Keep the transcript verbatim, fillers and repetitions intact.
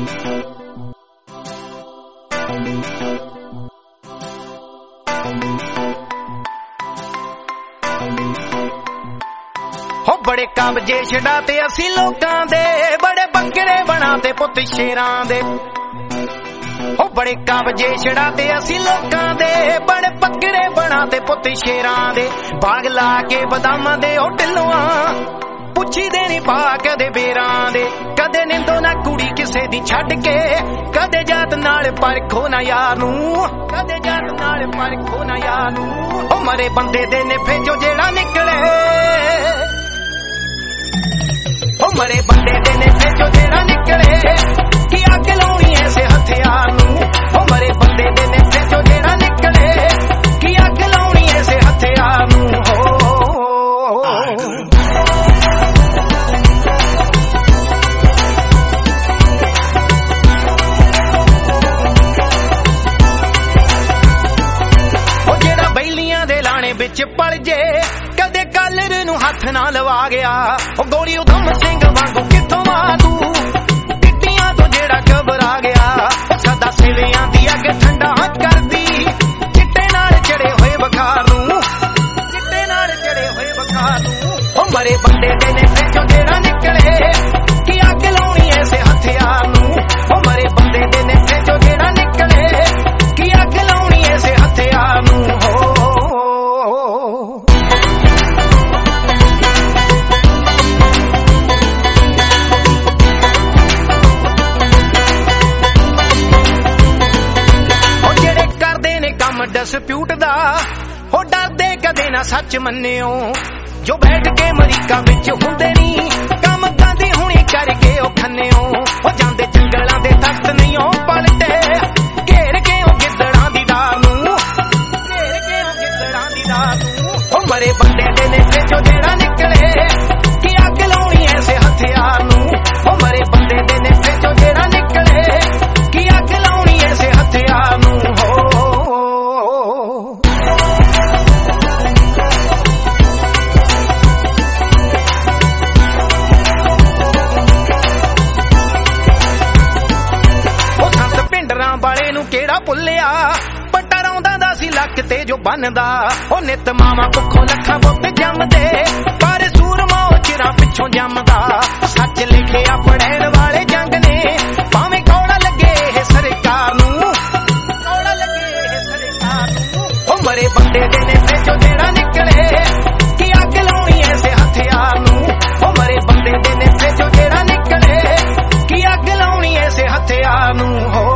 हो बड़े कब्जे छड़ाते असी लोकां दे, बड़े बकरे बनाते पुत शेरां दे। हो बड़े कब्जे छड़ाते असी लोकां दे, बड़े बकरे बनाते पुत शेरां दे। बाग ला के बदामां दे ओ ढिल्लुआं, पुछी दे नी पा कदे बेरां दे। कदे निंदो ना कुड़ी किसे दी छड्ड के, कदे जात नाल परखो ना यार नूं, कदे जात नाल परखो ना यार नूं। ओ मरे बंदे दे ने भेजो जेड़ा निकले, ओ मरे बंदे दे ने भेजो जेड़ा निकले, कि अग लाउणी ऐसे हथियार नूं। ओ मरे बंदे दे ने भेजो जेड़ा निकले, कि अग लाउणी ऐसे हथियार नूं। ओ जेड़ा बैलियां दे लाणे विच पड़ जे, कदे कलर नूं हथ ना लवा गया। ओ गोली उधम सिंह वांगू किथों मारू, टिड्डियां तो जेड़ा घबरा गया। ओ सदा सिवियां दी अग ठंडा करदी, चिट्टे नाल चढ़े होए बखार नूं, चिट्टे नाल चढ़े होए बखार नूं। ओ मरे बंदे दे ने भेजो जेड़ा निकले, कि अग लाउणी ऐसे हथियार नूं। ओ मरे बंदे दे ने भेजो जेड़ा निकले, कि अग लाउणी ऐसे हथियार नूं। डिस्प्यूट दा हो डरदे कदे ना सच मन्नियो, जो बैठ के अमरीका विच हुंदे नी कम गांधी हुणी करके ओ खन्नियो। हो जांदे जंगलां दे तख्त नहीं ओ पलटे, घेर के ओ गिद्दड़ां दी डार नूं, घेर के ओ गिद्दड़ां दी डार नूं। हो मरे बंदे दे ने भेजो जेड़ा निकले, कि अग लाउणी ऐसे हथियार नूं। हो मरे बंदे दे ने भेजो जेड़ा निकले, कि अग लाउणी ऐसे हथियार नूं। वाले नूं केड़ा भुल्लिया, पट्टा रौंदा दा सी लक ते जो बनदा। ओ नित मावा भुखों लखां पुत जमदे, पर सूरमा ओ चिरां पिछों जमदा। सच लिखिया पढ़ैण वाले जंग ने, भावें कौड़ा लगे इह सरकार नूं, कौड़ा लगे इह सरकार नूं। ओ मरे बंदे दे ने भेजो जेड़ा निकले, कि अग लाउणी ऐसे हथियार नूं। ओ मरे बंदे दे ने भेजो जेड़ा निकले, कि अग लाउणी ऐसे हथियार नूं। हो